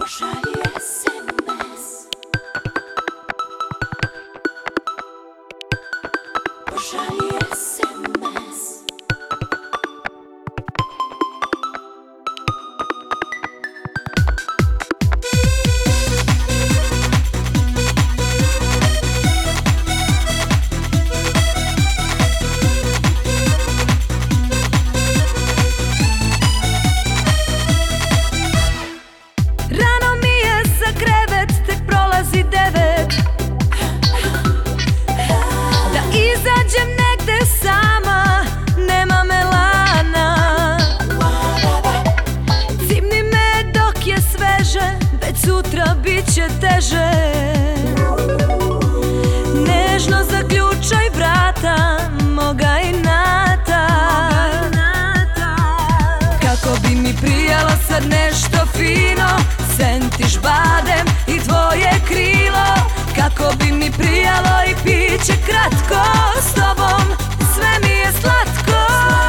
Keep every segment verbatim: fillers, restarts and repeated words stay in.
Pošalji es em es. Pošalji es em es. Rano mi je za krevet, tek prolazi devet. Da izađem negde sama, nema melana. Cimni me dok je sveže, već sutra bit će teže. Nežno zaključaj vrata moga inata. Kako bi mi prijalo sad nešto fino, sentiš badem i tvoje krilo. Kako bi mi prijalo i piće kratko, s tobom sve mi je slatko.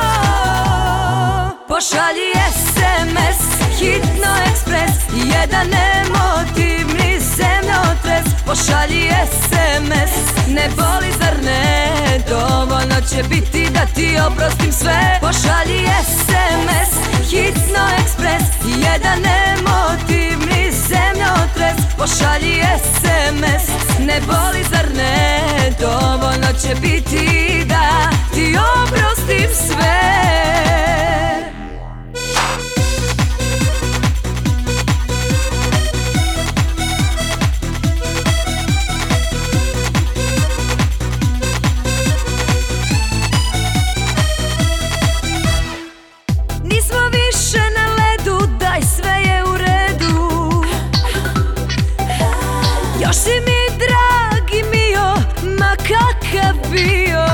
Pošalji es em es, hitno ekspres, jedan emotivni zemljotres. Pošalji es em es, ne boli zar ne, dovoljno će biti da ti oprostim sve. Pošalji es em es, hitno ekspres, jedan emotivni zemljotres. Pošalji es em es, ne boli zar ne, dovoljno će biti da ti oprostim sve. Nismo više na ledu, daj sve je u redu. Još si mi dragi mio, ma kakav bio.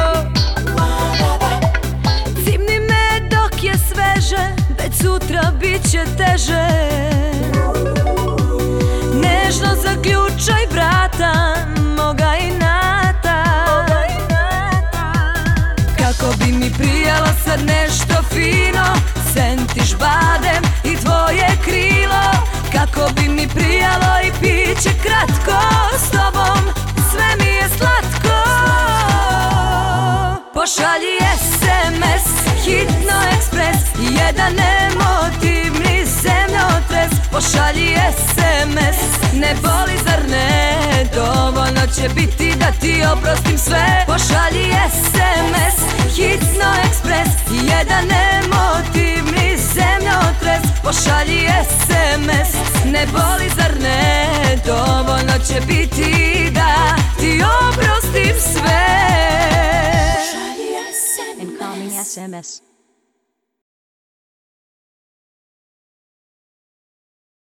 Cimni me dok je sveže, već sutra bit će teže. Nežno zaključaj vrata moga inata. Kako bi mi prijalo sad nešto fino, sentiš badem i tvoje krilo. Kako bi mi prijalo i piće kratko, s tobom sve mi je slatko. Pošalji es em es, hitno ekspres, jedan emotivni zemljotres. Pošalji es em es, ne boli zar ne, dovoljno će biti da ti oprostim sve. Pošalji es em es, hitno ekspres, jedan emotivni zemljotres. Pošalji es em es, ne boli zar ne, dovoljno će biti da ti oprostim sve. Pošalji es em es. Incoming S M S.